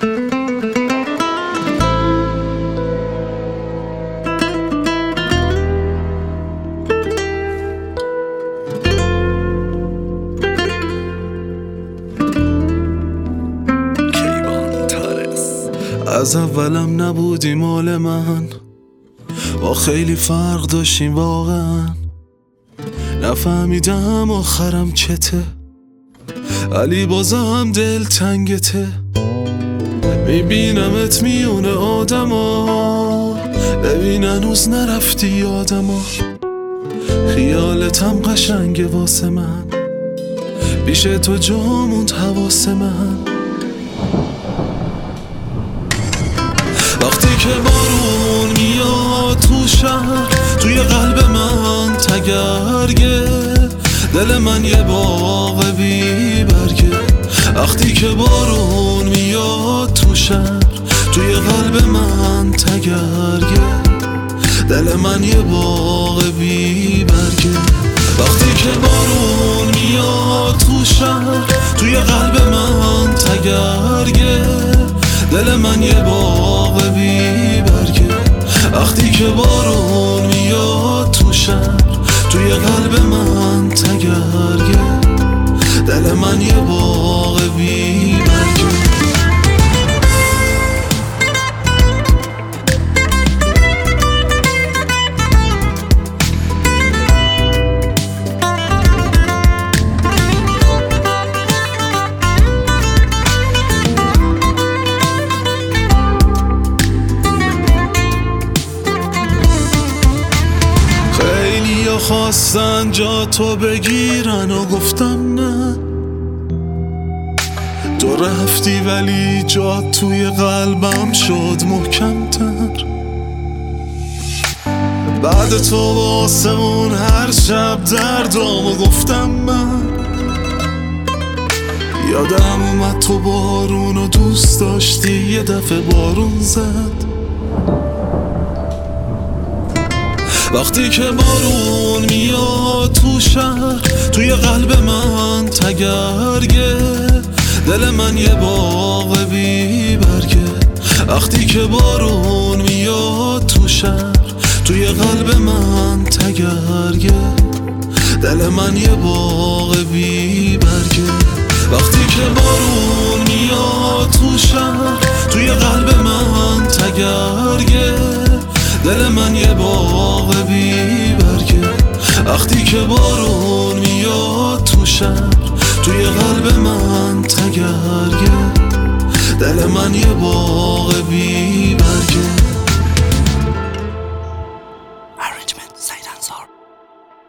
از اولم نبودی مال من، با خیلی فرق داشتیم واقعا. نفهمیدم آخرم چته، علی بازم دل تنگته. میبینمت میونه آدما، ببین هنوز نرفتی یادما. خیالتم قشنگه واسه من، پیش تو جا موند حواس من. وقتی که بارون میاد تو شهر، توی قلب من تگرگه. دل من یه باغ بی برگه. وقتی که بارون میاد تو شهر، توی قلب من تگرگه. دل من یه باغ بی برگه. وقتی که بارون میاد تو شهر، توی قلب من تگرگه. دل من یه باغ بی برگه. وقتی که بارون میاد تو شهر، توی قلب من تگرگه. دل من یه باغ بی برگه. خواستن جا تو بگیرن و گفتم نه. تو رفتی ولی جا توی قلبم شد محکم تر. بعد تو واسمون هر شب دردامو گفتم من. یادم اومد تو بارون و دوست داشتی، یه دفعه بارون زد. وقتی که بارون میاد تو شهر، توی قلب من تگرگه. دل من یه باغ بی برگه. وقتی که بارون میاد تو شهر، توی قلب من تگرگه. دل من یه باغ بی برگه. وقتی که بارون میاد تو شهر، توی قلب من تگرگه. دل من یه باغ بی برگه. وقتی که بارون میاد تو شهر، توی قلب من تگرگه. دل من یه باغ بی